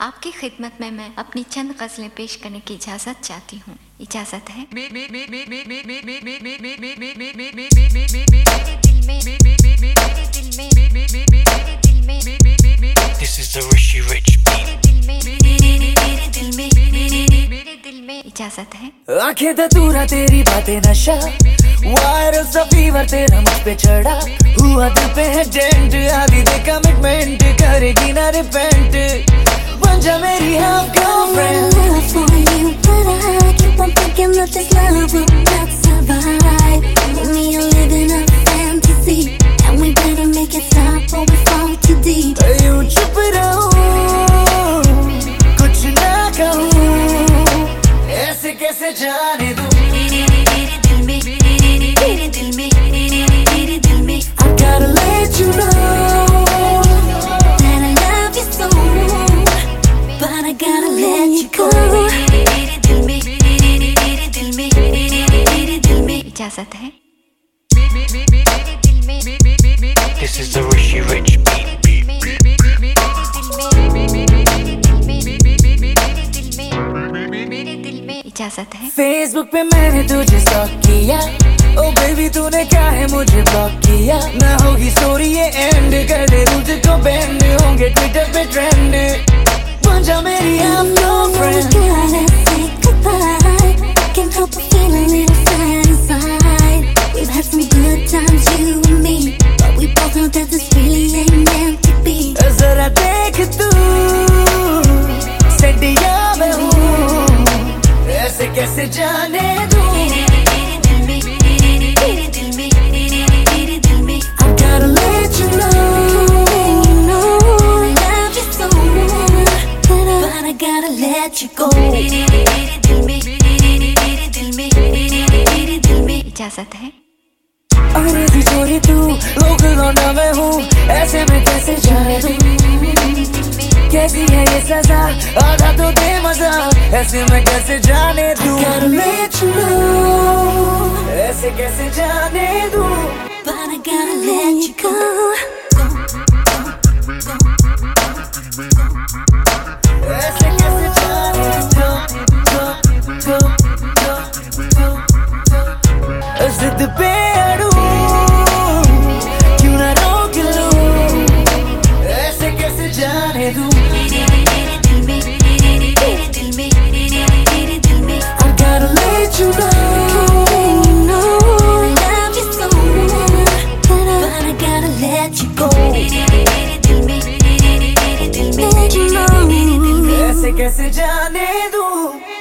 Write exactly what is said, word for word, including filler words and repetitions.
आपकी खिदमत में मैं अपनी चंद गजलें पेश करने की इजाजत चाहती हूँ। इजाजत है। This is the Rishi Rich beat. इजाजत है। आंखें धतूरा तेरी बातें नशा, वायरल सा फीवर तेरा मुझ पे चढ़ा, हुआ दिल पे है डेंट, आदि दे कमिटमेंट, करेगी ना रिपेंट, बन जा मेरी half girlfriend. I'm thinking that this love will not survive. You and me are living a fantasy, and we better make it stop or we fall too deep. यूं चुप रहूं, कुछ ना कहूं, ऐसे कैसे जाने दूं? I gotta let you know that I love you so, but I gotta let you go. इजाजत है। This is the Rishi Rich beat. इजाजत है। फेसबुक पे मैंने तुझे स्टॉक किया, ओ बेबी तूने क्या है मुझे ब्लॉक किया, ना होगी स्टोरी ये एंड, कर दे तुझको बैंड, होंगे ट्विटर पे ट्रेंड, बन जा मेरी half girlfriend. Can't help but feel a little sad inside. We've had some good times, you and me, but we both know that this really ain't meant to be. जरा देख तू सडिया मैं हूँ, ऐसे कैसे जाने दूँ? I gotta let you know I love you so, but I gotta let you go. इजाजत है। अंग्रेजी छोरी तू, लोकल लौंडा मैं हूँ, ऐसे में कैसे जाने दूँ? कैसी है ये सजा, आधा तो दे मजा, ऐसे में कैसे जाने दूँ? Gotta let you know, ऐसे कैसे जाने दूँ? But I gotta let you go. ऐसे कैसे जाने दूँ? जिद पे अड़ूं, क्यों ना रोक लूं, ऐसे कैसे जाने दूं? I gotta let you know I love you so, but I gotta let you go. Let you know ऐसे कैसे जाने दूं?